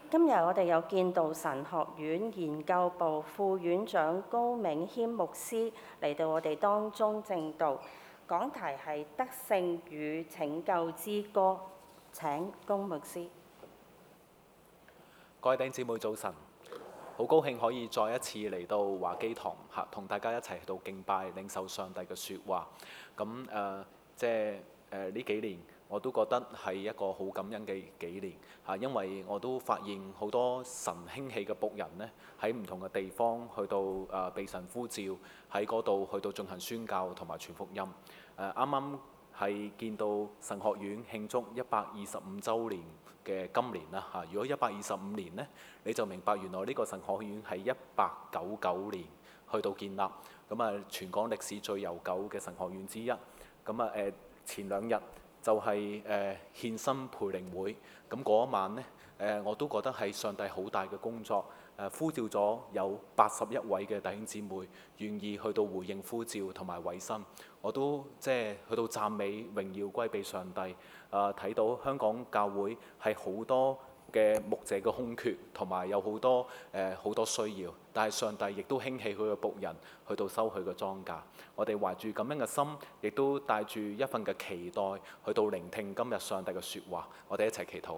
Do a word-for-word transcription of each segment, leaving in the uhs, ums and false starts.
今日我哋有建道神學院研究部副院長高銘謙牧師嚟到我哋當中證道，講題係得勝與拯救之歌。請高牧師。 各位弟兄姊妹早晨，好高興可以再一次嚟到華基堂嚇，同大家一齊去到敬拜、領受上帝嘅説話。咁誒、呃，即係誒呢幾年，我都覺得係一個好感恩嘅幾年嚇，因為我都發現好多神興起嘅僕人呢，喺唔同嘅地方去到誒、呃、被神呼召喺嗰度去到進行宣教同埋傳福音。誒啱啱係見到神學院慶祝一百二十五週年嘅今年啦嚇。如果一百二十五年呢，你就明白原來呢個神學院係一八九九年去到建立，咁啊全港歷史最悠久嘅神學院之一。咁啊誒前兩日就係誒獻身培靈會，咁嗰一晚呢，誒我都覺得係上帝好大嘅工作，誒呼召咗有八十一位嘅弟兄姊妹願意去到回應呼召同埋委身，我都即係去到讚美榮耀歸俾上帝。誒睇到香港教會係好多嘅牧者嘅空缺，同埋有好多誒好多需要，但係上帝亦都興起佢嘅僕人去到收佢嘅莊稼。我哋懷住咁樣嘅心，亦都帶住一份嘅期待去到聆聽今日上帝嘅説話。我哋一齊祈禱。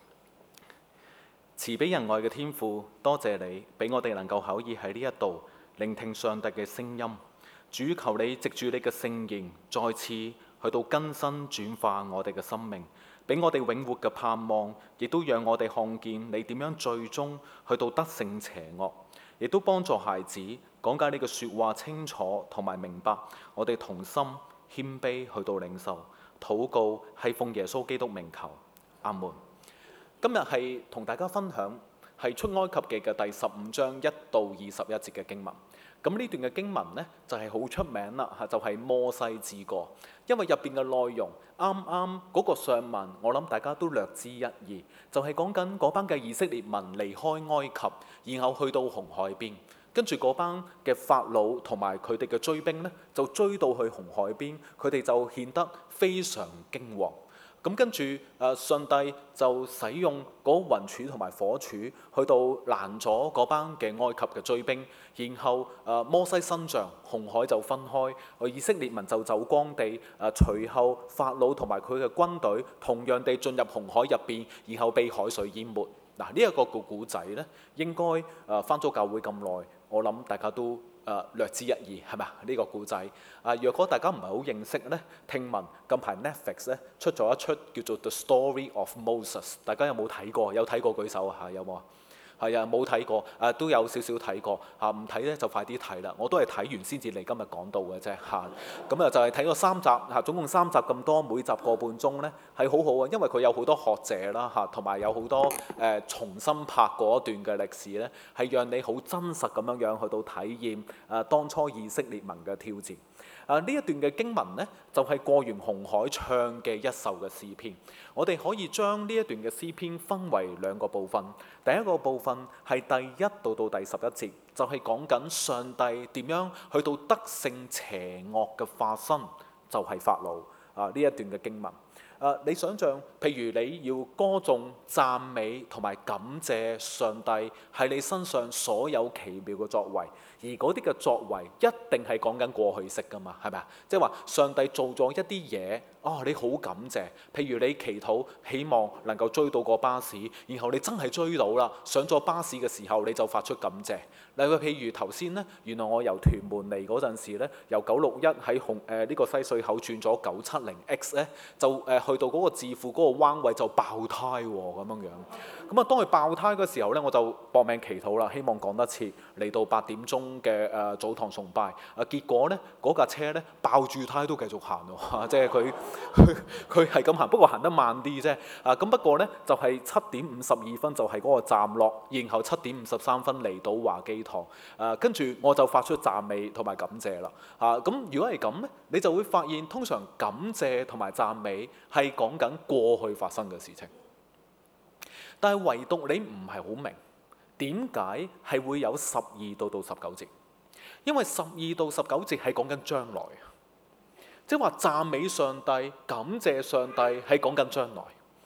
慈悲仁愛嘅天父，多謝你俾我哋能夠可以喺呢一度聆聽上帝嘅聲音。主，求你藉住你嘅聖言，再次去到更新轉化我哋嘅生命，俾我哋永活嘅盼望，亦都讓我哋看見你點樣最終去到得勝邪惡，亦都幫助孩子講解你嘅説話清楚同埋明白。我哋同心謙卑去到領受禱告，係奉耶穌基督名求，阿門。今日係同大家分享係出埃及記嘅第十五章一到二十一節嘅經文。咁呢段嘅經文呢，就係好出名啦嚇，就係摩西之歌。因為入邊嘅內容啱啱嗰個上文，我諗大家都略知一二，就係講緊嗰班嘅以色列民離開埃及，然後去到紅海邊，跟住嗰班嘅法老同埋佢哋嘅追兵呢，就追到去紅海邊，佢哋就顯得非常驚惶。咁跟住誒上帝就使用嗰雲柱同埋火柱去到攔咗嗰班嘅埃及嘅追兵，然後誒摩西伸杖，紅海就分開，以色列民就走光地。誒隨後法老同埋佢嘅軍隊同樣地進入紅海入邊，然後被海水淹沒。嗱，呢一個個古仔呢，應該誒返咗教會咁耐，我諗大家都誒、呃、略知一二，係咪啊？呢、這個故仔啊，若果大家唔係好認識呢，聽聞近排 Netflix 咧出咗一出叫做《The Story of Moses》，大家有冇睇過？有睇過舉手啊？有冇啊？係啊，冇睇過啊，都有少少睇過嚇，唔睇咧就快啲睇啦。我都係睇完先至嚟今日講到嘅啫嚇。咁啊就係睇咗三集嚇，總共三集咁多，每集個半鐘咧係好好啊，因為佢有好多學者啦嚇，同埋有好多誒、呃、重新拍嗰一段嘅歷史咧，係讓你好真實咁樣樣去到體驗誒、啊、當初以色列民嘅挑戰。啊！呢一段嘅經文呢，就係、是、過完紅海唱嘅一首嘅詩篇。我哋可以將呢一段嘅詩篇分為兩個部分。第一個部分係第一到到第十一節，就係講緊上帝點樣去到得勝邪惡嘅化身，就係、是、法老啊！呢一段嘅經文。誒，你想象，譬如你要歌頌、讚美同埋感謝上帝係你身上所有奇妙嘅作為，而嗰啲嘅作為一定係講緊過去式㗎嘛，係咪啊？即係話上帝做咗一啲嘢，哦，你好感謝。譬如你祈禱，希望能夠追到個巴士，然後你真係追到啦，上咗巴士嘅時候你就發出感謝。例如譬如頭先呢，原來我由屯門嚟嗰陣時呢，由九六一喺紅誒呢個西隧口轉咗九七零 X 呢，就誒。呃去到嗰個字庫嗰個彎位就爆胎喎，咁樣樣。咁啊，當佢爆胎嘅時候呢，我就搏命祈禱啦，希望趕得切嚟到八點鐘嘅誒早堂崇拜。啊，結果呢，嗰架車呢，爆住胎都繼續行喎，即係佢佢佢係咁行，不過行得慢啲啫。啊，咁不過呢，就係七點五十二分就係嗰個站落，然後七點五十三分嚟到華基堂。啊，跟住我就發出讚美同埋感謝啦。啊，咁如果係咁呢，你就會發現通常感謝同埋讚美係講緊過去發生嘅事情，但係唯獨你唔係好明點解係會有十二到到十九節，因為十二到十九節係講緊將來，即係話讚美上帝、感謝上帝係講緊將來。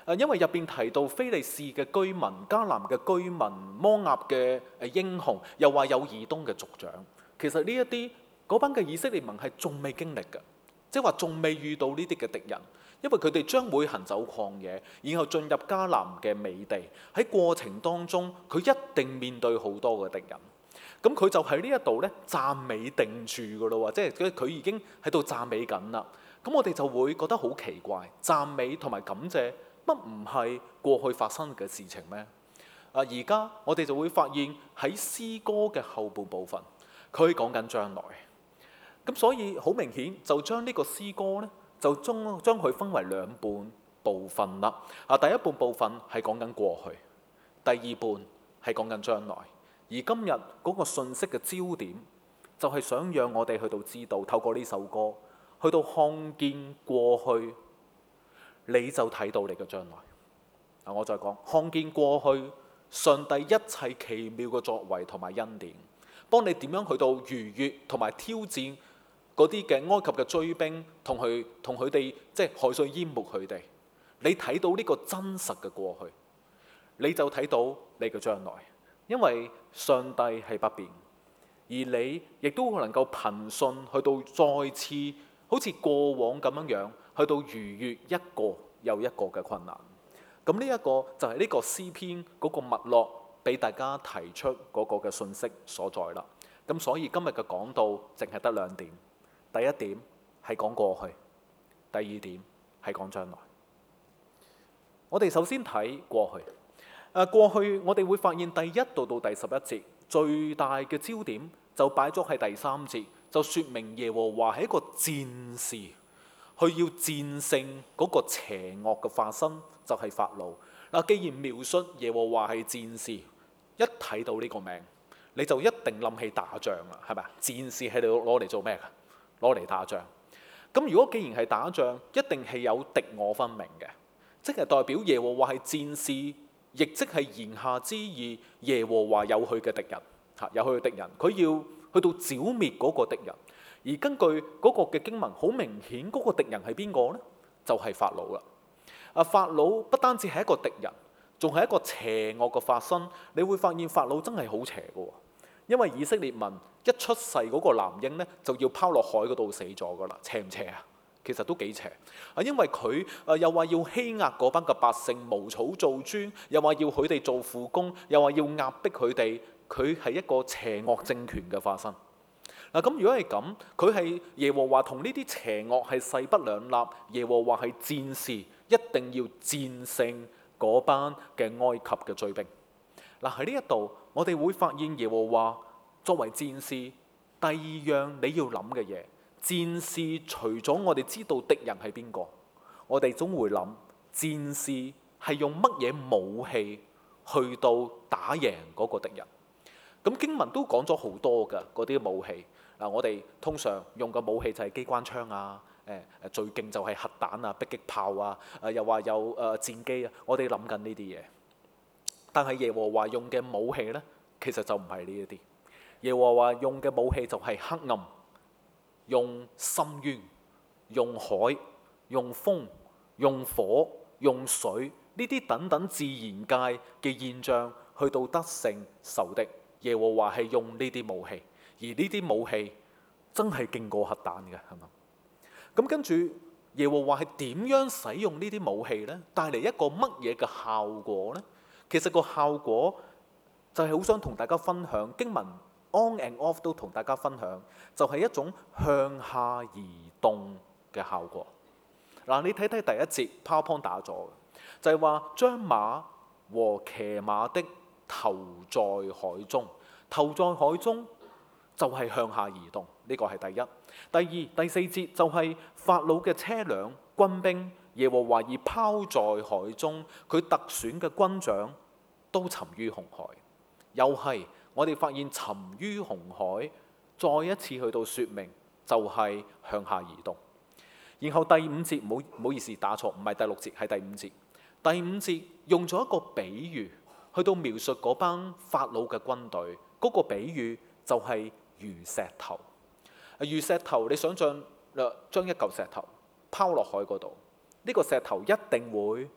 誒，因為入邊提到非利士嘅居民、迦南嘅居民、摩押嘅誒英雄，又話有以東嘅族長。其實呢一啲嗰班嘅以色列民係仲未經歷嘅，即係話仲未遇到呢啲嘅敵人，因為佢哋將會行走曠野，然後進入迦南嘅美地。喺過程當中，佢一定面對好多嘅敵人。咁佢就喺呢一度咧暫尾定住㗎咯喎，即係佢已經喺度暫尾緊啦。咁我哋就會覺得好奇怪，暫尾同埋感謝乜唔係過去發生嘅事情咩？啊，而家我哋就會發現喺詩歌嘅後半部分，佢講緊將來。咁所以好明顯就將呢個詩歌咧，就將將佢分為兩半部分啦。啊，第一半部分係講緊過去，第二半係講緊將來。而今日嗰個信息嘅焦點，就係想讓我哋去到知道，透過呢首歌去到看見過去，你就睇到你嘅將來。啊，我再講，看見過去上帝一切奇妙嘅作為同埋恩典，幫你點樣去到逾越同埋挑戰嗰啲嘅埃及嘅追兵，同佢同佢哋即係海水淹沒佢哋。你睇到呢個真實嘅過去，你就睇到你嘅將來。因為上帝係不變，而你亦都能夠憑信去到再次好似過往咁樣樣去到逾越一個又一個嘅困難。咁呢一個就係呢個詩篇嗰個脈絡，俾大家提出嗰個嘅信息所在啦。咁所以今日嘅講道淨係得兩點，第一點係講過去，第二點係講將來。我哋首先睇過去。誒，過去我哋會發現第一度到第十一節最大嘅焦點就擺咗喺第三節，就説明耶和華係一個戰士，佢要戰勝嗰個邪惡嘅化身，就係法老。嗱，既然描述耶和華係戰士，一睇到呢個名你就一定諗起打仗啦，係咪啊？戰士係攞攞嚟做咩㗎？攞嚟打仗。咁如果既然係打仗，一定係有敵我分明嘅，即係代表耶和華係戰士。亦即係言下之意，耶和華有佢嘅敵人，嚇有佢嘅敵人，佢要去到剿滅嗰個敵人。而根據嗰個嘅經文，好明顯嗰個敵人係邊個呢？就係法老啦。啊，法老不單止係一個敵人，仲係一個邪惡嘅化身。你會發現法老真係好邪嘅喎，因為以色列民一出世嗰個男嬰呢，就要拋落海嗰度死咗噶啦，邪唔邪啊？其實都幾邪啊！因為佢誒又話要欺壓嗰班嘅百姓，無草做磚，又話要佢哋做苦工，又話要壓迫佢哋。佢係一個邪惡政權嘅化身。嗱，咁如果係咁，佢係耶和華同呢啲邪惡係勢不兩立。耶和華係戰士，一定要戰勝嗰班嘅埃及嘅追兵。嗱，喺呢一度，我哋會發現耶和華作為戰士，第二樣你要諗嘅嘢。戰士除咗我哋知道敵人係邊個，我哋總會諗戰士係用乜嘢武器去到打贏嗰個敵人。咁經文都講咗好多㗎嗰啲武器。嗱，我哋通常用嘅武器就係機關槍啊，誒誒最勁就係核彈啊、迫擊炮啊，誒又話有誒戰機啊。我哋諗緊呢啲嘢，但係耶和華用嘅武器呢，其實就唔係呢一啲。耶和華用嘅武器就係黑暗。用深淵、用海、用風、用火、用水呢啲等等自然界嘅現象，去到得勝仇敵。耶和華係用呢啲武器，而呢啲武器真係勁過核彈嘅，係嘛？咁跟住耶和華係點樣使用呢啲武器呢？帶嚟一個乜嘢嘅效果呢？其實個效果就係好想同大家分享經文。On and off 都同大家分享，就係一種向下移動嘅效果。嗱，你睇睇第一節 PowerPoint 打咗，就係話將馬和騎馬的投在海中，投在海中就係向下移動，呢個係第一。第二、第四節就係法老嘅車輛、軍兵，耶和華已拋在海中，佢特選嘅軍長都沉於紅海，又係。我哋發現沉於紅海，再一次去到説明就係向下移動。然後第五節，唔好唔好意思打錯，唔係第六節，係第五節。第五節用咗一個比喻去到描述嗰班法老嘅軍隊，嗰、那個比喻就係如石頭。如石頭，你想象將一嚿石頭拋落海嗰度，呢、這個石頭一定會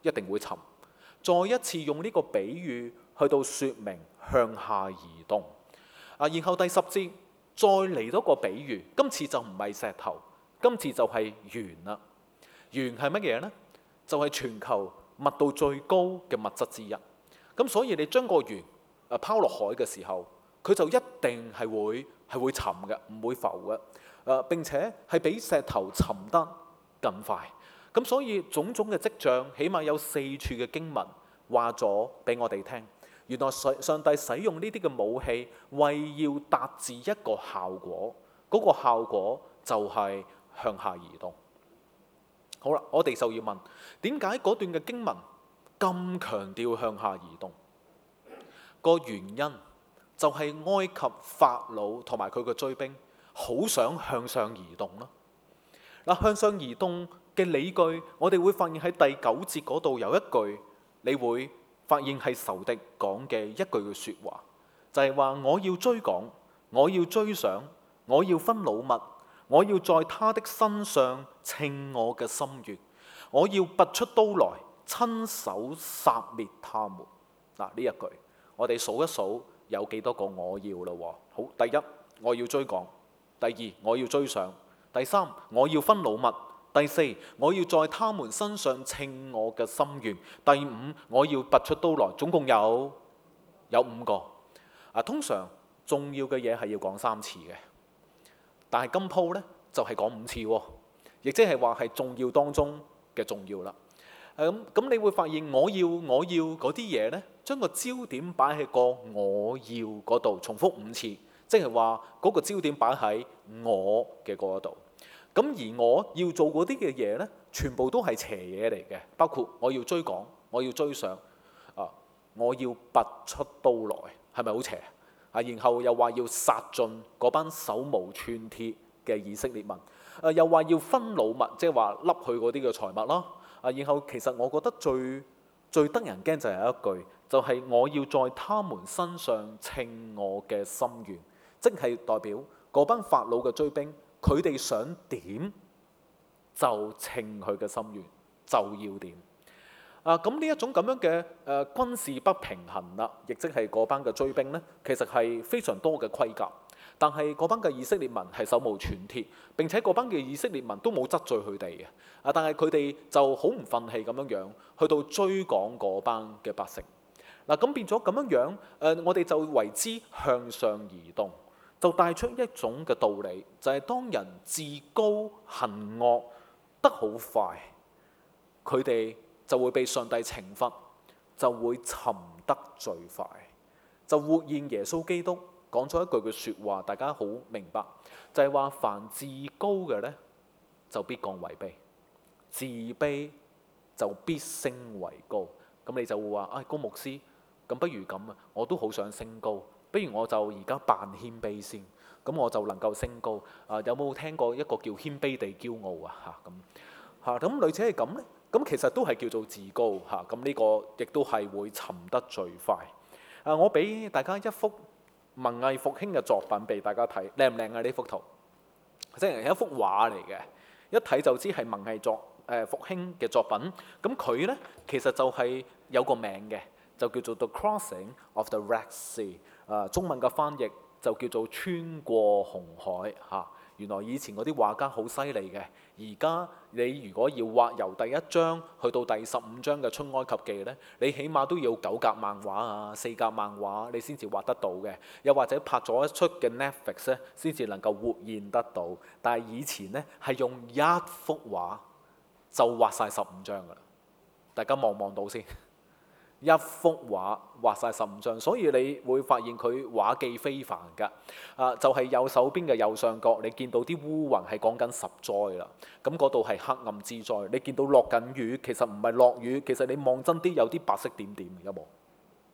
一定會沉。再一次用呢個比喻去到説明向下移動。啊，然後第十節再嚟多個比喻，今次就唔係石頭，今次就係鉛啦。鉛係乜嘢呢？就係全球密度最高嘅物質之一。咁所以你將個鉛誒拋落海嘅時候，佢就一定係會係會沉嘅，唔會浮嘅。誒並且係比石頭沉得更快。咁所以種種嘅跡象，起碼有四處嘅經文話咗俾我哋聽。原來上帝使用呢啲嘅武器，為要達至一個效果，嗰、那個效果就係向下移動。好啦，我哋就要問，點解嗰段嘅經文咁強調向下移動？個原因就係埃及法老同埋佢嘅追兵好想向上移動啦。嗱，向上移動嘅理據，我哋會發現喺第九節嗰度有一句，你會發現係仇敵講嘅一句嘅説話，就係話我要追趕，我要追上，我要分擄物，我要在他的身上稱我嘅心願，我要拔出刀來，親手殺滅他們。嗱，呢一句我哋數一數有幾多個我要咯？好，第一我要追趕，第二我要追上，第三我要分擄物，第四我要在他們身上稱我嘅心願，第五我要拔出刀來。總共有有五個。啊，通常重要嘅嘢係要講三次嘅。但係今鋪咧就係、是、講五次喎，亦即係話係重要當中嘅重要啦。咁、嗯、咁，你會發現我要我要嗰啲嘢咧，將個焦點擺喺個我要嗰度，重複五次，即係話嗰個焦點擺喺我嘅嗰度。咁而我要做嗰啲嘅嘢咧，全部都係邪嘢嚟嘅，包括我要追趕，我要追上，啊，我要拔出刀來，係咪好邪？啊，然後又話要殺盡嗰班手無寸鐵嘅以色列民，啊，又話要分擄物，即係話笠去嗰啲嘅財物啦。啊，然後其實我覺得最最得人驚就係一句，就係、是、我要在他們身上稱我嘅心願，即係代表嗰班法老嘅追兵，佢哋想點就稱佢嘅心願，就要點。啊，咁呢一種咁樣嘅誒、呃、軍事不平衡啦，亦即係嗰班嘅追兵呢，其實係非常多嘅盔甲，但係嗰班嘅以色列民係手無寸鐵，並且嗰班嘅以色列民都冇得罪佢哋嘅。啊，但係佢哋就好唔憤氣咁樣樣去到追趕嗰班嘅百姓。嗱、啊，咁變咗咁樣樣，誒、呃、我哋就為之向上移動，就帶出一種嘅道理，就係、是、當人自高行惡得好快，佢哋就會被上帝懲罰，就會沉得最快，就活現耶穌基督講咗一句嘅説話，大家好明白，就係話凡自高嘅呢，就必降為卑，自卑就必升為高。咁你就會話：啊、哎，高牧師，咁不如咁啊，我都好想升高，不如我就而家扮謙卑先，咁我就能夠升高。啊，有冇聽過一個叫謙卑地驕傲啊？嚇咁嚇咁類似係咁呢？咁其實都係叫做自高嚇，咁呢個亦都係會沉得最快。啊，我俾大家一幅文藝復興嘅作品俾大家睇，靚唔靚啊？呢幅圖即係一幅畫嚟嘅，一睇就知係文藝作誒、呃、復興嘅作品。咁佢呢，其實就係有個名嘅，就叫做 The Crossing of the Red Sea。啊，中文嘅翻譯就叫做穿過紅海嚇。啊，原來以前嗰啲畫家好犀利嘅，而家你如果要畫由第一章去到第十五章嘅出埃及記呢，你起碼都要九格漫畫啊、四格漫畫，你先至畫得到嘅。又或者拍咗一出嘅 Netflix 咧，先至能夠活現得到。但係以前呢，係用一幅畫就畫晒十五章噶啦，大家望望到先。一幅畫畫晒十五張，所以你會發現佢畫技非凡㗎。啊，就係、是、右手邊嘅右上角，你見到啲烏雲係講緊十災啦。咁嗰度係黑暗之災，你見到落緊雨，其實唔係落雨，其實你望真啲有啲白色點點，有冇？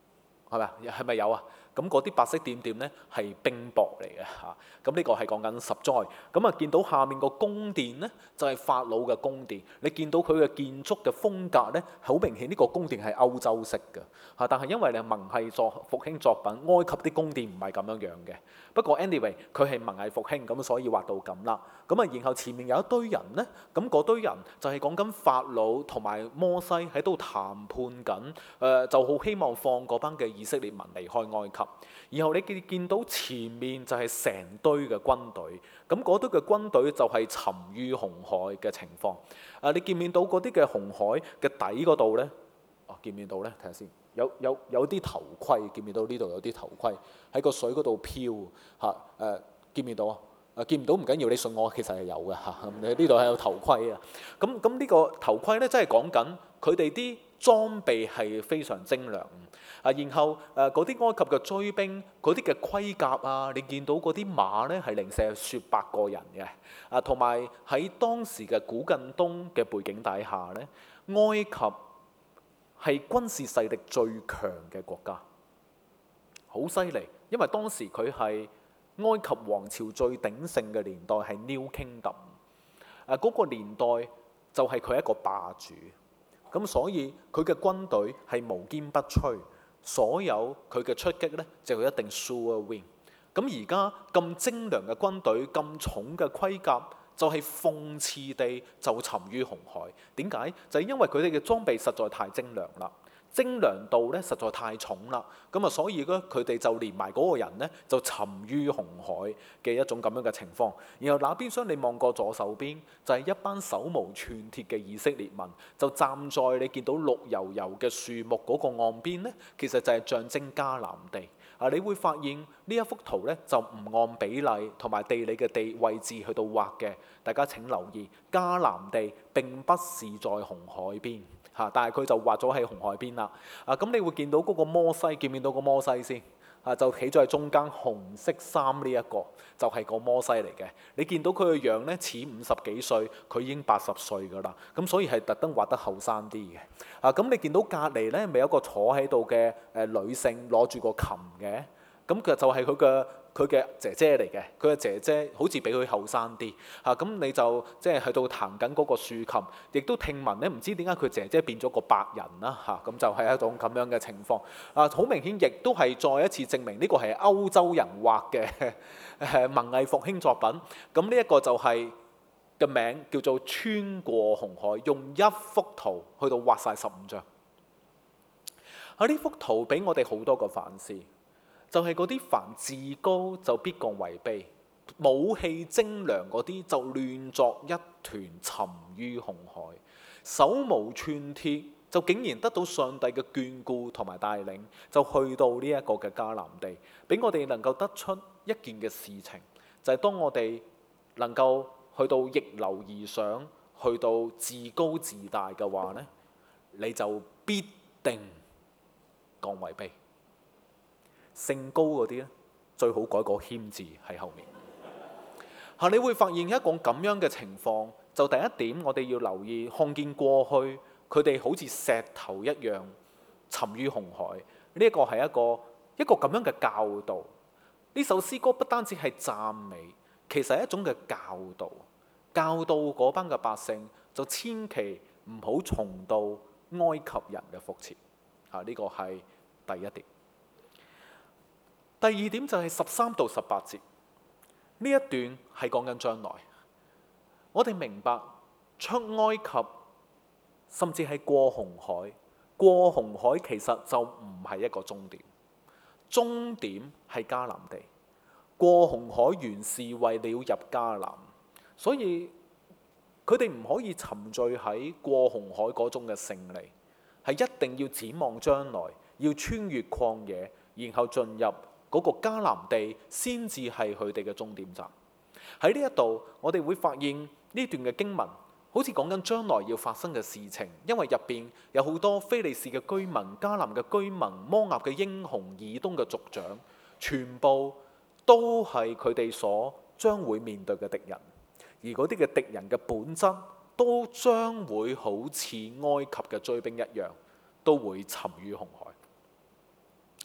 係咪啊？係咪有啊？咁嗰啲白色點點咧係冰雹嚟嘅嚇。咁呢個係講緊十災。咁啊見到下面個宮殿咧就係法老嘅宮殿。你見到佢嘅建築嘅風格咧，好明顯呢個宮殿係歐洲式嘅嚇。但係因為你文藝作復興作品，埃及啲宮殿唔係咁樣樣嘅。不過 anyway 佢係文藝復興咁，所以畫到咁啦。咁啊然後前面有一堆人咧，咁嗰堆人就係講緊法老同埋摩西喺度談判緊，誒、呃、就好希望放嗰班嘅以色列民離開埃及。然後你見見到前面就係成堆嘅軍隊，咁嗰堆嘅軍隊就係沉於紅海嘅情況。啊，你見唔見到嗰啲嘅紅海嘅底嗰度呢？啊，見唔見到呢？睇下先，有有有啲頭盔，見唔見到呢度有啲頭盔喺個水嗰度飄嚇？誒、啊，見唔見到啊？誒，見唔到唔緊要，你信我，其實係有嘅嚇。你呢度係有頭盔啊。咁咁呢個頭盔呢，真係講緊佢哋啲裝備係非常精良。啊，然後誒嗰啲埃及嘅追兵，嗰啲嘅盔甲啊，你見到嗰啲馬咧係零舍雪百個人嘅。啊，同埋喺當時嘅古近東嘅背景底下咧，埃及係軍事勢力最強嘅國家，好犀利。因為當時佢係埃及王朝最鼎盛嘅年代，係 New Kingdom。誒嗰個年代就係佢一個霸主，咁所以佢嘅軍隊係無堅不摧。所有佢嘅出擊咧，就一定 sure win。咁而家咁精良嘅軍隊，咁重嘅盔甲，就係諷刺地就沉於紅海。點解？就係因為佢哋嘅裝備實在太精良啦，精良度咧實在太重啦。咁啊，所以咧佢哋就連埋嗰個人咧，就沉於紅海嘅一種咁樣嘅情況。然後那邊廂你望過左手邊，就係一班手無寸鐵嘅以色列民，就站在你見到綠油油嘅樹木嗰個岸邊咧，其實就係象徵迦南地。啊，你會發現呢一幅圖咧就唔按比例同埋地理嘅地位置去到畫嘅。大家請留意，迦南地並不是在紅海邊嚇，但係佢就畫咗喺紅海邊啦。啊，咁你會見到嗰個摩西，見唔見到個摩西先？啊，就企咗喺中間，紅色衫呢一個就係個摩西嚟嘅。你見到佢嘅樣咧似五十幾歲，佢已經八十歲㗎啦。咁所以係特登畫得後生啲嘅。啊，咁你見到隔離咧，咪有個坐喺度嘅誒女性攞住個琴嘅，咁佢就係佢嘅佢嘅姐姐嚟嘅。佢嘅姐姐好似比佢後生啲。嚇，咁你就即係喺度彈緊嗰個豎琴，亦都聽聞咧，唔知點解佢姐姐變咗個白人啦嚇，咁就係一種咁樣嘅情況。啊，好明顯，亦都係再一次證明呢個係歐洲人畫嘅誒文藝復興作品。咁呢一個就係嘅名叫做穿過紅海，用一幅圖去到畫晒十五張。喺呢幅圖俾我哋好多個反思，就係嗰啲凡自高就必降為卑，武器精良嗰啲就亂作一團，沉於紅海，手無寸鐵就竟然得到上帝嘅眷顧同埋帶領，就去到呢一個嘅迦南地，俾我哋能夠得出一件嘅事情，就係、是、當我哋能夠去到逆流而上，去到自高自大嘅話呢，你就必定降為卑。姓高嗰啲咧，最好改個謙字喺後面。嚇，你會發現一個咁樣嘅情況，就第一點我哋要留意，看見過去佢哋好似石頭一樣沉於紅海。呢一個係一個一個咁樣嘅教導。呢首詩歌不單止係讚美，其實係一種嘅教導，教導嗰班嘅百姓就千祈唔好重蹈埃及人嘅覆轍。嚇，呢個係第一點。第二點就係十三到十八節，呢一段係講緊將來。我哋明白出埃及，甚至係過紅海。過紅海其實就唔係一個終點，終點係迦南地。過紅海原是為了入迦南，所以佢哋唔可以沉醉喺過紅海嗰種嘅勝利，係一定要展望將來，要穿越曠野，然後進入嗰個迦南地，先至係佢哋嘅終點站。喺呢一度，我哋會發現呢段嘅經文好似講緊將來要發生嘅事情，因為入邊有好多非利士嘅居民、迦南嘅居民、摩押嘅英雄、以東嘅族長，全部都係佢哋所將會面對嘅敵人，而嗰啲嘅敵人嘅本質都將會好似埃及嘅追兵一樣，都會沉於紅海。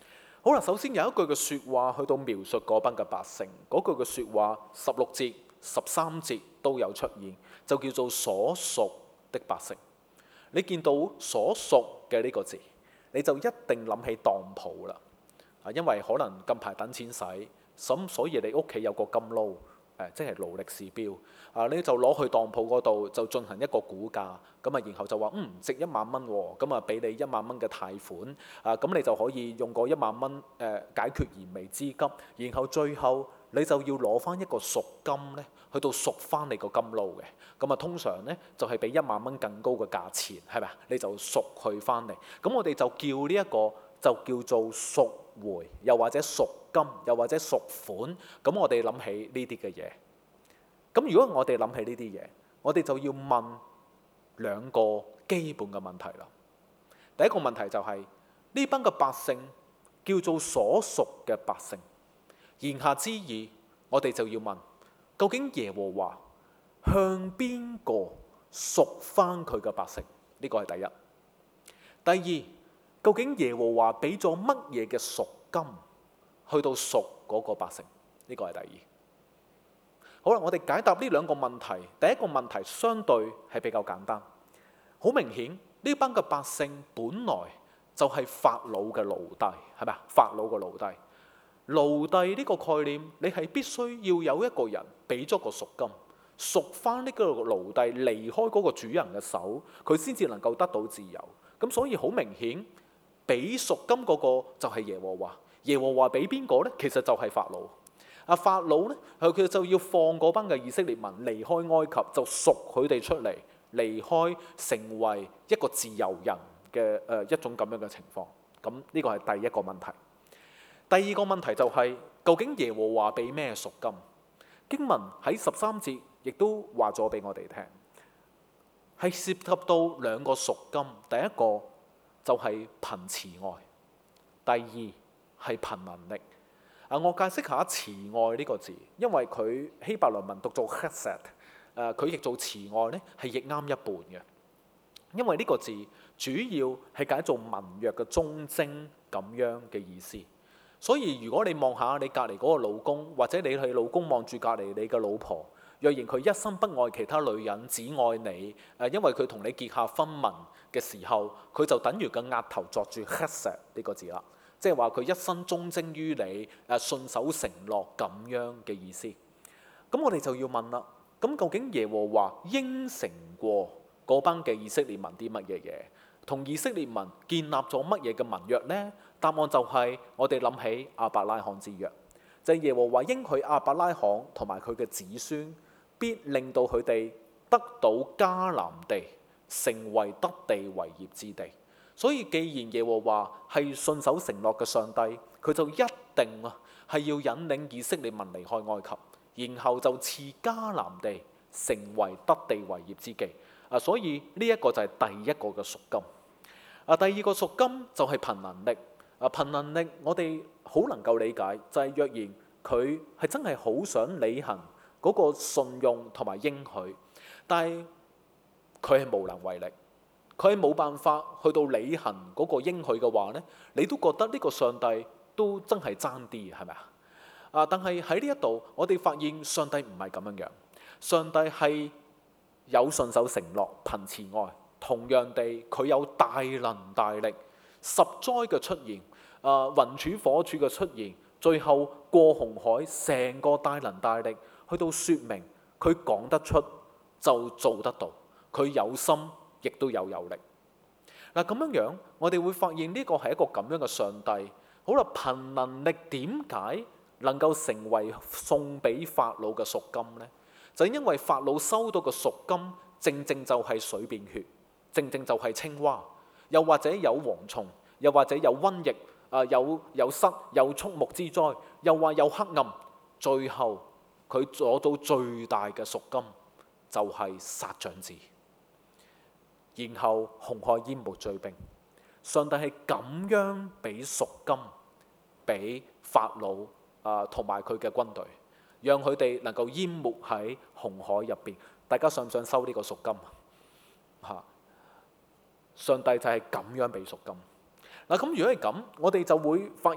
好啦，首先有一句嘅説話去到描述嗰班嘅百姓，嗰句嘅説話十六節、十三節都有出現，就叫做所屬的百姓。你見到所屬嘅呢個字，你就一定諗起當鋪啦。啊，因為可能近排等錢使，咁所以你屋企有個金撈，誒，即係勞力士錶，啊，你就攞去當鋪嗰度就進行一個估價，咁啊，然後就話嗯值一萬蚊喎，咁啊俾你一萬蚊嘅貸款，啊，咁你就可以用嗰一萬蚊誒解決燃眉之急，然後最後你就要攞翻一個贖金咧，去到贖翻你個金撈嘅，咁啊通常咧就係比一萬蚊更高嘅價錢，係咪啊？你就贖去翻嚟，咁我哋就叫呢一個就叫做贖回，又或者贖金，又或者贖款，咁我哋諗起呢啲嘅嘢。咁如果我哋諗起呢啲嘢，我哋就要問兩個基本嘅問題啦。第一個問題就係呢班嘅百姓叫做所屬嘅百姓，言下之意，我哋就要問，究竟耶和華向邊個贖翻佢嘅百姓？呢個係第一。第二，究竟耶和華俾咗乜嘢嘅贖金去到贖嗰個百姓？呢個係第二。好啦，我哋解答呢兩個問題。第一個問題相對係比較簡單，好明顯呢班嘅百姓本來就係法老嘅奴隸，係咪啊？法老嘅奴隸，奴隸呢個概念，你係必須要有一個人俾咗個贖金，贖翻呢個奴隸離開嗰個主人嘅手，佢先至能夠得到自由。咁所以好明顯，俾贖金嗰個就係耶和華。耶和華俾邊個呢？其實就係法老。啊，法老呢，佢就要放嗰班嘅以色列民離開埃及，就贖佢哋出嚟，離開成為一個自由人嘅誒一種咁樣嘅情況。咁呢個係第一個問題。第二個問題就係、是、究竟耶和華俾咩贖金？經文喺十三節亦都話咗俾我哋聽，係涉及到兩個贖金。第一個就係憑慈愛，第二係憑能力。啊，我解釋下慈愛呢個字，因為佢希伯來文讀做 chesed， 誒佢譯做慈愛咧係譯啱一半嘅，因為呢個字主要係解做盟約嘅忠貞咁樣嘅意思。所以如果你望下你隔離嗰個老公，或者你係老公望住隔離你嘅老婆，若然佢一生不愛其他女人，只愛你，誒因為佢同你結下婚盟嘅時候，佢就等於個額頭作住 chesed 呢個字啦。即係話佢一生忠貞於你，誒信守承諾咁樣嘅意思。咁我哋就要問啦，咁究竟耶和華應承過嗰班嘅以色列民啲乜嘢嘢？同以色列民建立咗乜嘢嘅盟約呢？答案就係我哋諗起亞伯拉罕之約，就係、是、耶和華應許亞伯拉罕同埋佢嘅子孫，必令到佢哋得到迦南地，成為得地為業之地。所以既然耶和華係信守承諾嘅上帝，佢就一定啊係要引領以色列民離開埃及，然後就賜迦南地成為得地為業之地。啊，所以呢一個就係第一個嘅贖金。啊，第二個贖金就係憑能力。啊，憑能力我哋好能夠理解，就係、是、若然佢係真係好想履行嗰個信用同埋應許，但係佢係無能為力。佢係冇辦法去到履行嗰個應許嘅話呢，你都覺得呢個上帝都真係爭啲，係咪啊？啊！但係喺呢一度，我哋發現上帝唔係咁樣樣。上帝係有信守承諾、憑慈愛，同樣地佢有大能大力，十災嘅出現，啊雲柱火柱嘅出現，最後過紅海，成個大能大力去到説明佢講得出就做得到，佢有心。亦都有有力。嗱，咁樣樣，我哋會發現呢個係一個咁樣嘅上帝。好啦，憑能力點解能夠成為送俾法老嘅贖金呢？就因為法老收到嘅贖金，正正就係水變血，正正就係青蛙，又或者有蝗蟲，又或者有瘟疫，啊有有虱，有畜牧之災，又話有黑暗。最後佢攞到最大嘅贖金，就係殺長子。然後紅海淹沒追兵，上帝係咁樣俾贖金俾法老啊同埋佢嘅軍隊，讓佢哋能夠淹沒喺紅海入邊。大家想唔想收呢個贖金啊？上帝就係咁樣俾贖金。嗱，咁如果係咁，我哋就會發現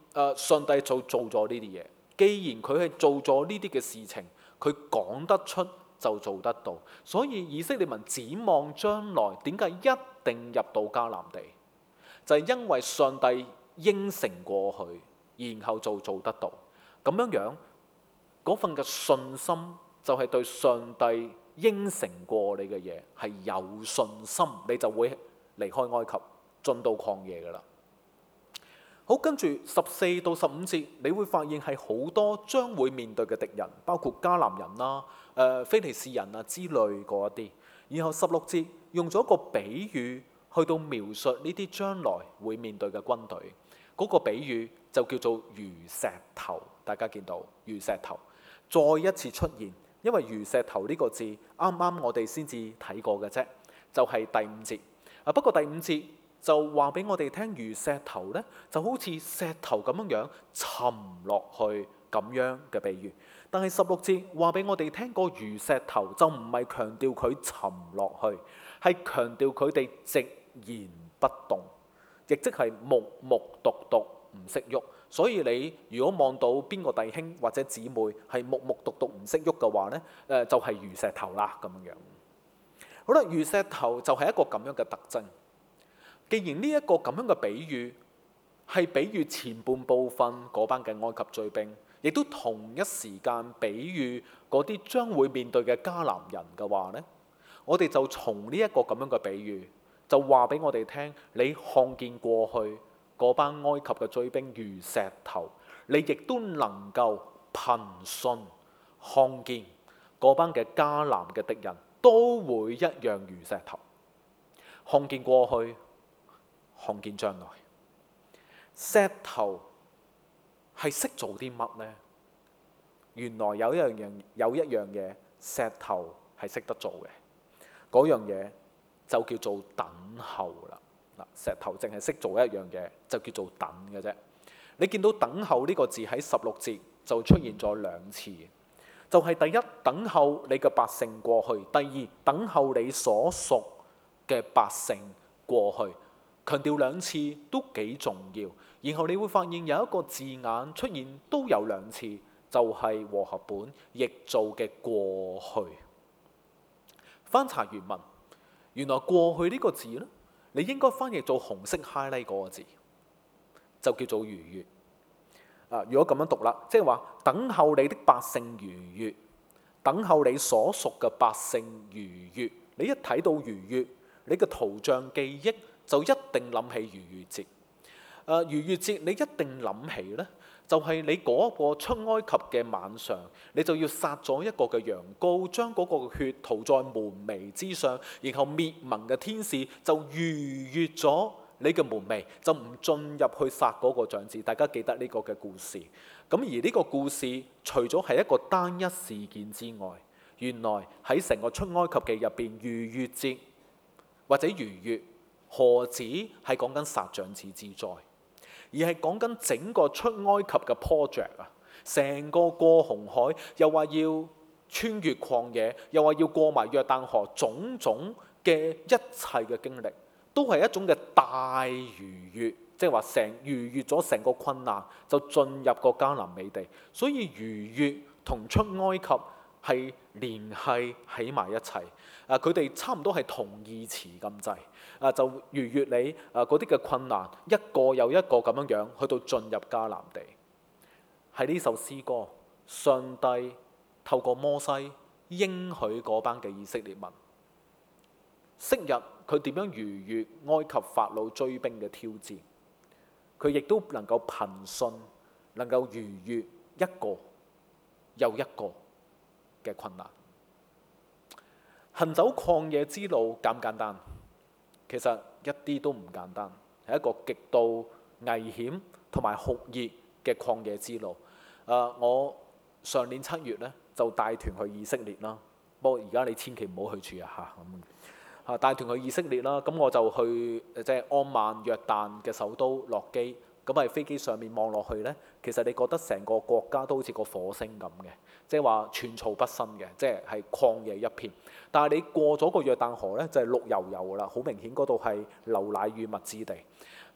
呃、上帝就做咗呢啲嘢。既然佢係做咗呢啲嘅事情，佢講得出就做得到。所以以色列民展望將來，點解一定入到迦南地？就係、是、因為上帝應承過去，然後就做得到。咁樣樣嗰份嘅信心就係對上帝應承過你嘅嘢係有信心，你就會離開埃及進到曠野噶啦。好，跟住十四到十五節，你會發現係好多將會面對嘅敵人，包括迦南人啦、誒、呃、非利士人啊之類嗰一啲。然後十六節用咗一個比喻去到描述呢啲將來會面對嘅軍隊，嗰、那個比喻就叫做如石頭。大家見到如石頭再一次出現，因為如石頭呢個字啱啱我哋先至睇過嘅啫，就係、是、第五節。啊，不過第五節就話俾我哋聽，如石頭呢就好似石頭咁樣樣沉落去咁樣嘅比喻。但係十六節話俾我哋聽，個如石頭就唔係強調佢沉落去，係強調佢哋寂然不動，亦即係木木獨獨唔識喐。所以你如果望到邊個弟兄或者姊妹係木木獨獨唔識喐嘅話呢，誒就係、是、如石頭啦咁樣。好啦，如石頭就係一個咁樣嘅特徵。既然呢一個咁樣嘅比喻係比喻前半部分嗰班嘅埃及追兵，亦都同一時間比喻嗰啲將會面對嘅迦南人嘅話呢，我哋就從呢一個咁樣嘅比喻就話俾我哋聽，你看見過去嗰班埃及嘅追兵如石頭，你亦都能夠憑信看見嗰班嘅迦南嘅敵人都會一樣如石頭。看見過去，看見將來。石頭係識做啲乜呢？原來有一樣有一樣嘢，石頭係識得做嘅，嗰樣嘢就叫做等候啦。嗱，石頭淨係識做一樣嘢，就叫做等嘅啫。你見到等候呢個字喺十六節就出現咗兩次，就係第一，等候你嘅百姓過去；第二，等候你所屬嘅百姓過去。強調兩次都幾重要。然後你會發現有一個字眼出現都有兩次，就係和合本譯做嘅過去。翻查原文，原來過去呢個字呢，你應該翻譯做紅色 highlight 嗰個字，就叫做逾越。啊，如果咁樣讀啦，即係話等候你的百姓逾越，等候你所屬嘅百姓逾越。你一睇到逾越，你嘅圖像記憶就一定諗起逾越節。誒，逾越節你一定諗起呢，就係、是、你嗰個出埃及嘅晚上，你就要殺咗一個嘅羊羔，將嗰個血塗在門楣之上，然後滅民嘅天使就逾越咗你嘅門楣，就唔進入去殺嗰個長子。大家記得呢個嘅故事。咁而呢個故事除咗係一個單一事件之外，原來喺成個出埃及記入邊，逾越節或者逾越何止係講緊殺長子之災，而係講緊整個出埃及嘅 project 啊！成個過紅海，又話要穿越曠野，又話要過埋約旦河，種種嘅一切嘅經歷，都係一種嘅大逾越，即係話成逾越咗成個困難，就進入個迦南美地。所以逾越同出埃及係聯繫喺埋一齊。啊，佢哋差唔多係同義詞咁滯。啊，就逾越你啊嗰啲嘅困難，一個又一個咁樣樣去到進入迦南地。喺呢首詩歌，上帝透過摩西應許嗰班嘅以色列民，昔日佢點樣逾越埃及法老追兵嘅挑戰，佢亦都能夠憑信能夠逾越一個又一個嘅困難。行走曠野之路簡唔簡單？其實一啲都唔簡單，係一個極度危險同埋酷熱嘅曠野之路。誒、呃，我上年七月咧就帶團去以色列啦。不過而家你千祈唔好去住啊嚇咁。啊，帶團去以色列啦，咁我就去即係安曼約旦嘅首都落機。咁喺飛機上面望落去呢，其實你覺得成個國家都好似個火星咁嘅，即係話寸草不生嘅，即係係曠野一片。但係你過咗個約旦河呢，就係綠油油噶啦，好明顯嗰度係流奶與蜜之地。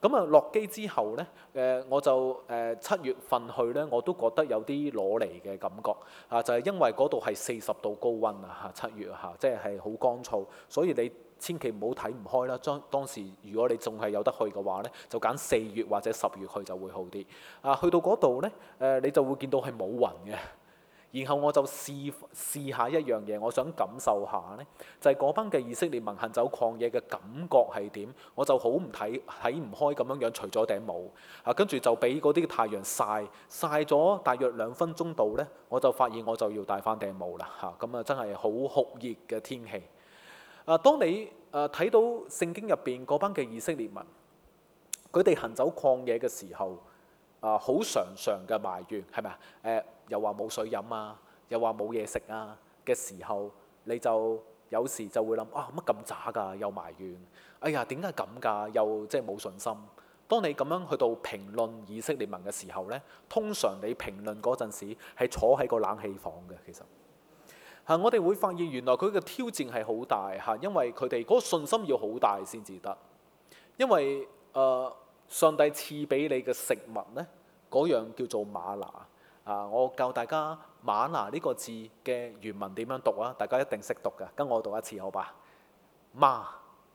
咁啊落機之後咧，誒我就誒七月份去咧，我都覺得有啲攞嚟嘅感覺啊，就係因為嗰度係四十度高溫啊嚇，七月嚇，即係係好乾燥，所以你千祈唔好睇唔開啦。當當時如果你仲係有得去嘅話咧，就揀四月或者十月去就會好啲。啊，去到嗰度咧，誒你就會見到係冇雲嘅。然後我就試試下一樣嘢，我想感受下呢，就係、是、嗰班嘅以色列民行走曠野嘅感覺係點？我就好唔睇睇唔開咁樣樣，除咗頂帽啊，跟住就俾嗰啲太陽曬曬咗大約兩分鐘度呢，我就發現我就要戴翻頂帽啦嚇，咁啊真係好酷熱嘅天氣。啊，當你誒睇到聖經入邊嗰班嘅以色列民，佢哋行走曠野嘅時候，啊好常常嘅埋怨係咪啊？誒又話冇水飲啊，又話冇嘢食啊嘅時候，你就有時就會諗啊乜咁渣㗎，又埋怨，哎呀點解咁㗎？又即係冇信心。當你咁樣去到評論以色列民嘅時候呢，通常你評論嗰陣時係坐喺個冷氣房嘅，其實嚇、啊、我哋會發現原來佢嘅挑戰係好大嚇、啊，因為佢哋嗰個信心要好大先至得，因為誒、呃、上帝賜俾你嘅食物呢，嗰樣叫做嗎哪。啊！我教大家嗎哪呢個字嘅原文點樣讀啊？大家一定識讀㗎，跟我讀一次好吧？嗎，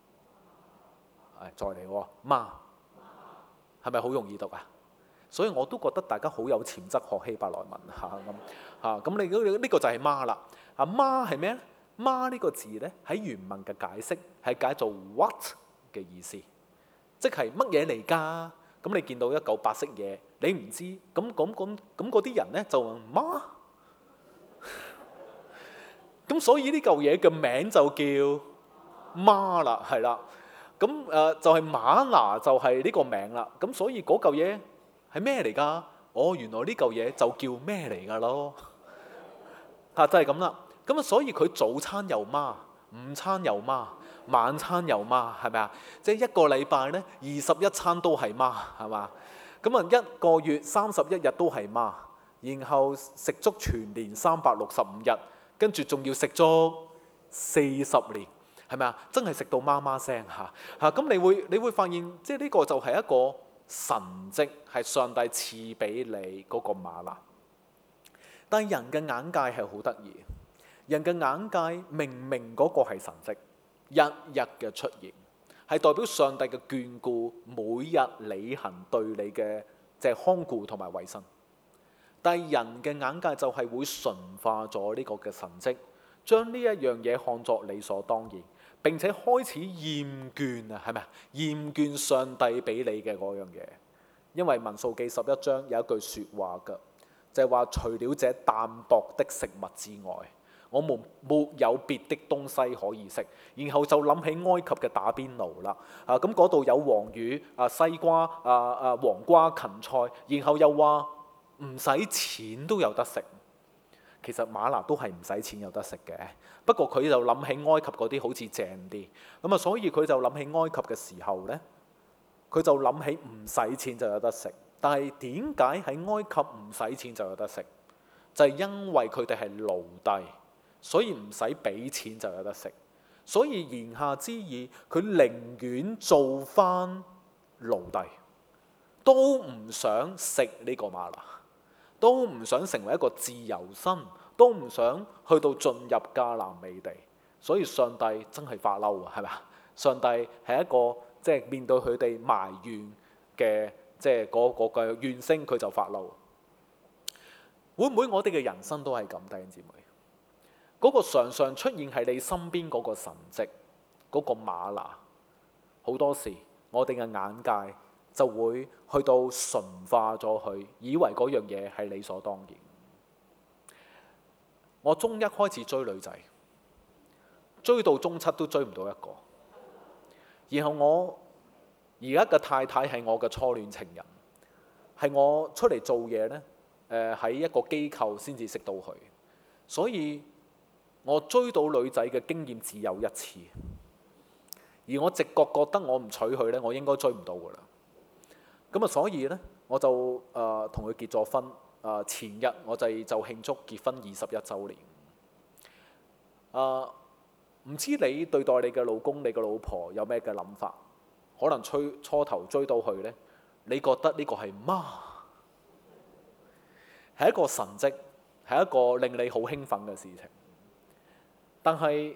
再嚟喎，嗎，係咪好容易讀啊？所以我都覺得大家好有潛質學希伯來文嚇咁嚇。咁、啊、你呢、呢個就係嗎啦。啊，嗎係咩咧？嗎呢個字咧喺原文嘅解釋係解做 what 嘅意思，即係乜嘢嚟㗎？咁你見到一嚿白色嘢，你唔知，咁咁咁咁嗰啲人咧就問嗎？咁所以呢嚿嘢嘅名就叫嗎啦，係啦。咁誒、呃、就係、是、嗎哪就係呢個名啦。咁所以嗰嚿嘢係咩嚟㗎？哦，原來呢嚿嘢就叫咩嚟㗎咯？嚇，就係咁啦。咁啊，所以佢早餐又嗎，午餐又嗎，晚餐又嗎，係咪啊？即係一個禮拜咧，二十一餐都係嗎，係嘛？咁啊，一個月三十一日都係嗎，然後食足全年三百六十五日，跟住仲要食足四十年，係咪啊？真係食到媽媽聲嚇嚇。咁你會你會發現，即係呢個就係一個神蹟，係上帝賜俾你嗰個嗎哪。但係人嘅眼界係好得意。人嘅眼界明明嗰個係神蹟，日日嘅出現係代表上帝嘅眷顧，每日履行對你嘅即係看顧同埋衞生。但係人嘅眼界就係會純化咗呢個嘅神蹟，將呢一樣嘢看作理所當然，並且開始厭倦啊，係咪啊？厭倦上帝俾你嘅嗰樣嘢，因為民數記十一章有一句説話㗎，就係話除了這淡薄的食物之外，我們沒有別的東西可以食，然後就諗起埃及嘅打邊爐啦。啊，咁嗰度有黃魚、啊西瓜、啊啊黃瓜、芹菜，然後又話唔使錢都有得食。其實嗎哪都係唔使錢有得食嘅，不過佢就諗起埃及嗰啲好似正啲，咁啊，所以佢就諗起埃及嘅時候呢，佢就諗起唔使錢就有得食。但係點解喺埃及唔使錢就有得食？就係因為佢哋係奴隸。所以唔使俾錢就有得食，所以言下之意，佢寧願做翻奴隸，都唔想食呢個嗎哪，都唔想成為一個自由身，都唔想去到進入迦南美地。所以上帝真係發嬲啊，係咪啊？上帝係一個即係、就是、面對佢哋埋怨嘅，即係嗰個嘅怨聲，佢就發嬲。會唔會我哋嘅人生都係咁，弟兄姊妹？嗰個常常出現喺你身邊嗰個神蹟，嗰個嗎哪，好多時我哋嘅眼界就會去到純化咗佢，以為嗰樣嘢係理所當然。我中一開始追女仔，追到中七都追唔到一個，然後我而家嘅太太係我嘅初戀情人，係我出嚟做嘢呢，誒喺一個機構先至識到佢，所以我追到女仔嘅經驗只有一次，而我直覺覺得我唔娶佢呢，我應該追唔到噶啦。咁啊，所以呢，我就誒同佢結咗婚。誒、呃、前日我就就慶祝結婚二十一週年。誒、呃、唔知你對待你嘅老公、你嘅老婆有咩嘅諗法？ 可能初初頭追到佢呢，你覺得呢個係媽，係一個神蹟，係一個令你好興奮嘅事情。但係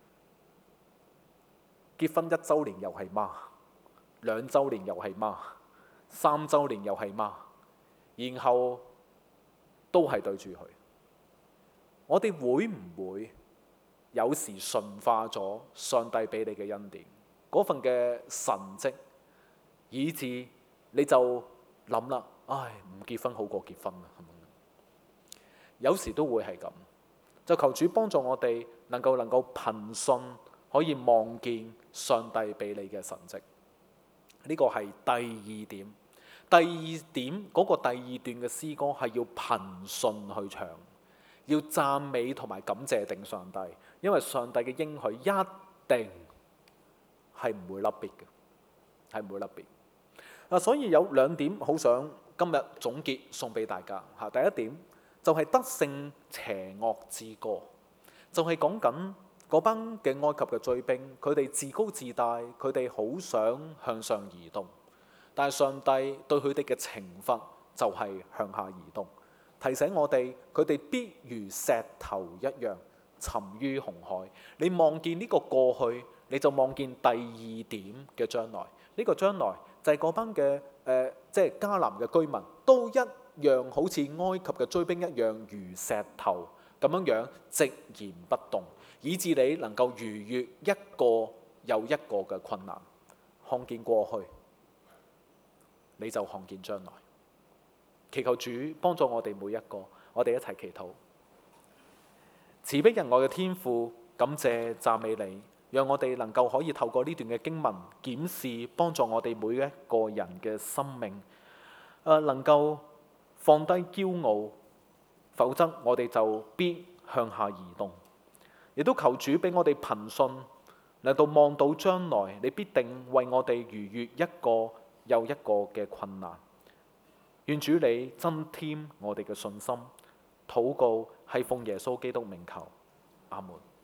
結婚一週年又係媽，兩週年又係媽，三週年又係媽，然後都係對住佢。我哋會唔會有時馴化咗上帝俾你嘅恩典嗰份嘅神蹟，以致你就諗啦，唉，唔結婚好過結婚啦，係咪？有時都會係咁，就求主幫助我哋能夠能夠憑信可以望見上帝俾你嘅神蹟。呢個係第二點。第二點嗰個第二段嘅詩歌係要憑信去唱，要讚美同埋感謝定上帝，因為上帝嘅應許一定係唔會甩別嘅，係唔會甩別。啊，所以有兩點好想今日總結送俾大家嚇。第一點就係得勝邪惡之歌，就係講緊嗰班嘅埃及嘅追兵，佢哋自高自大，佢哋好想向上移動，但係上帝對佢哋嘅懲罰就係向下移動。提醒我哋，佢哋必如石頭一樣沉於紅海。你望見呢個過去，你就望見第二點嘅將來。呢、這個將來就係嗰班嘅誒、呃，即係迦南嘅居民，都一樣好似埃及嘅追兵一樣，如石頭咁樣樣寂然不動，以致你能夠逾越一個又一個嘅困難，看見過去，你就看見將來。祈求主幫助我哋每一個，我哋一齊祈禱。慈悲仁愛嘅天父，感謝讚美你，讓我哋能夠可以透過呢段嘅經文檢視，幫助我哋每一個人嘅生命，呃、能夠放低驕傲，否則我哋就必向下移動。亦都求主俾我哋憑信，嚟到望到將來，你必定為我哋逾越一個又一個嘅困難。願主你增添我哋嘅信心，禱告係奉耶穌基督名求，阿門。